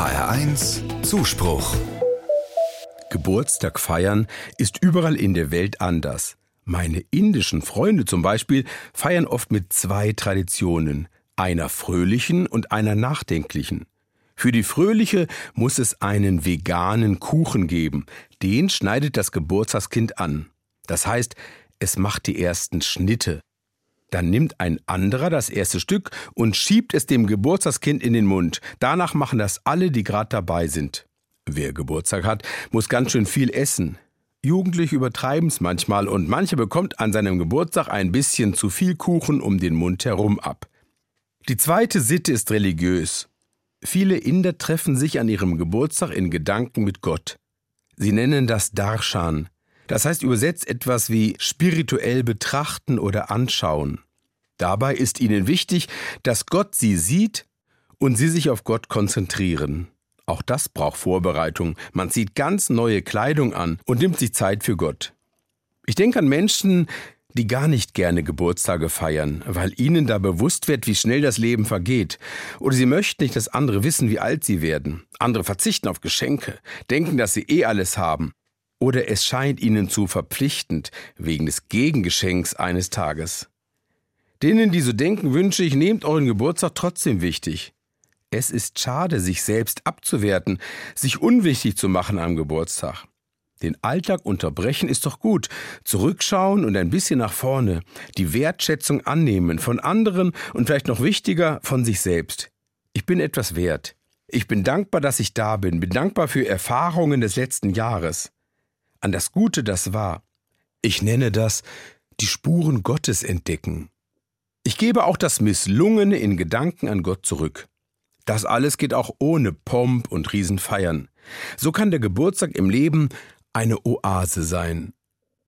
HR1 Zuspruch. Geburtstag feiern ist überall in der Welt anders. Meine indischen Freunde zum Beispiel feiern oft mit 2 Traditionen, einer fröhlichen und einer nachdenklichen. Für die fröhliche muss es einen veganen Kuchen geben. Den schneidet das Geburtstagskind an. Das heißt, es macht die ersten Schnitte. Dann nimmt ein anderer das erste Stück und schiebt es dem Geburtstagskind in den Mund. Danach machen das alle, die gerade dabei sind. Wer Geburtstag hat, muss ganz schön viel essen. Jugendliche übertreiben es manchmal und mancher bekommt an seinem Geburtstag ein bisschen zu viel Kuchen um den Mund herum ab. Die zweite Sitte ist religiös. Viele Inder treffen sich an ihrem Geburtstag in Gedanken mit Gott. Sie nennen das Darshan. Das heißt übersetzt etwas wie spirituell betrachten oder anschauen. Dabei ist ihnen wichtig, dass Gott sie sieht und sie sich auf Gott konzentrieren. Auch das braucht Vorbereitung. Man zieht ganz neue Kleidung an und nimmt sich Zeit für Gott. Ich denke an Menschen, die gar nicht gerne Geburtstage feiern, weil ihnen da bewusst wird, wie schnell das Leben vergeht. Oder sie möchten nicht, dass andere wissen, wie alt sie werden. Andere verzichten auf Geschenke, denken, dass sie alles haben. Oder es scheint ihnen zu verpflichtend, wegen des Gegengeschenks eines Tages. Denen, die so denken, wünsche ich, nehmt euren Geburtstag trotzdem wichtig. Es ist schade, sich selbst abzuwerten, sich unwichtig zu machen am Geburtstag. Den Alltag unterbrechen ist doch gut. Zurückschauen und ein bisschen nach vorne. Die Wertschätzung annehmen von anderen und vielleicht noch wichtiger, von sich selbst. Ich bin etwas wert. Ich bin dankbar, dass ich da bin. Bin dankbar für Erfahrungen des letzten Jahres. An das Gute, das war. Ich nenne das die Spuren Gottes entdecken. Ich gebe auch das Misslungene in Gedanken an Gott zurück. Das alles geht auch ohne Pomp und Riesenfeiern. So kann der Geburtstag im Leben eine Oase sein.